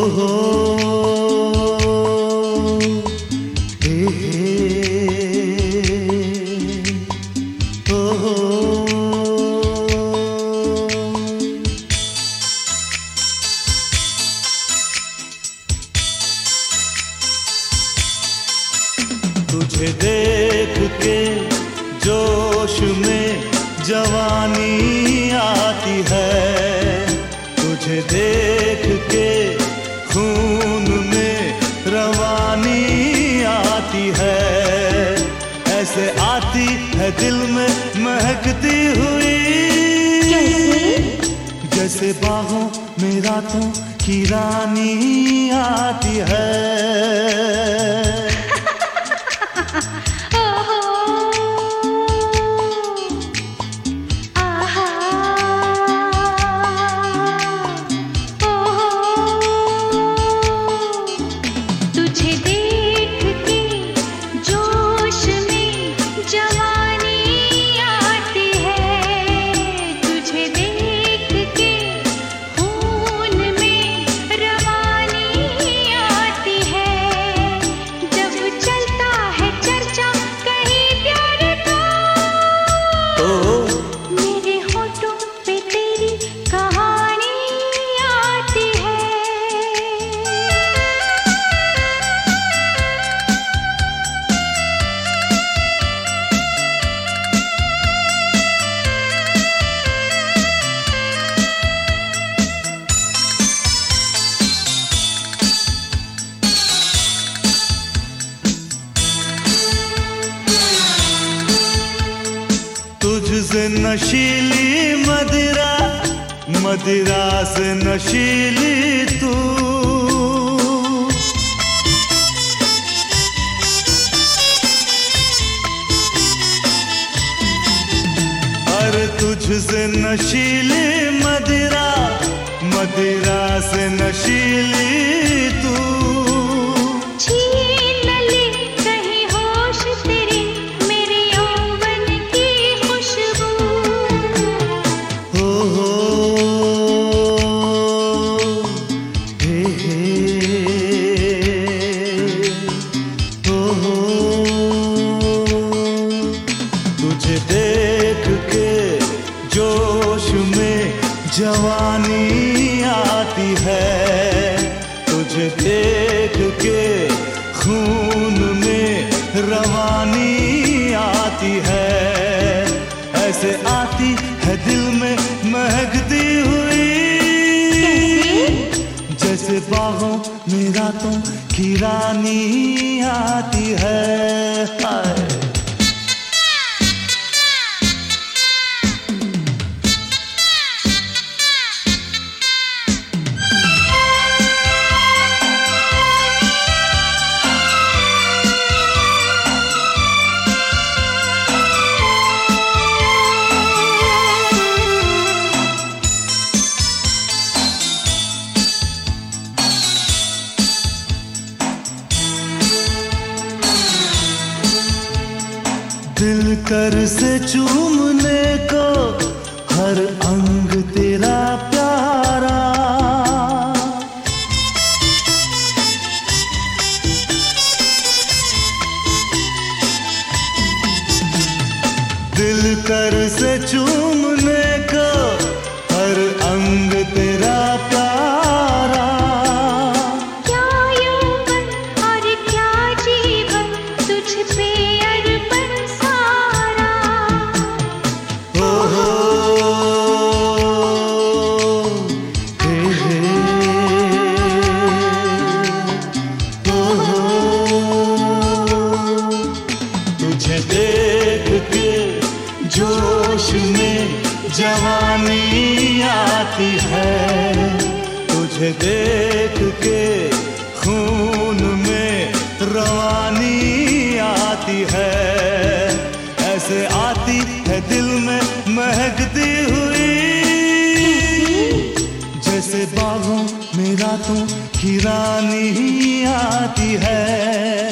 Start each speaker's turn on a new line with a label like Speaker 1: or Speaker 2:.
Speaker 1: हो तुझे देख के जोश में जवानी आती है, तुझे देख के खून में रवानी आती है। ऐसे आती है दिल में महकती हुई, जैसे बाहों में रातों की रानी आती है। तुझसे नशीली मदिरा, मदिरा से नशीली तू, अरे तुझसे नशीली मदिरा, मदिरा से नशीली तू। तुझे देख के जोश में जवानी आती है, तुझे देख के खून में रवानी आती है। ऐसे आती है दिल में महकती हुई, जैसे बाहों में रातों की रानी आती है। हाय दिल कर से चूमने को हर अंग तेरा प्यारा, दिल कर से चूमने को हर अंग तेरा प्यारा।
Speaker 2: क्या यौवन और क्या जीवन तुझ पे अर्पण सारा।
Speaker 1: ओ हो हे हे ओ हो तुझे देख के जोश में जवानी आती है, तुझे देख के खून में रवानी आती है। ऐसे आती है दिल में महकती हुई, जैसे बागों में रातों की रानी आती है।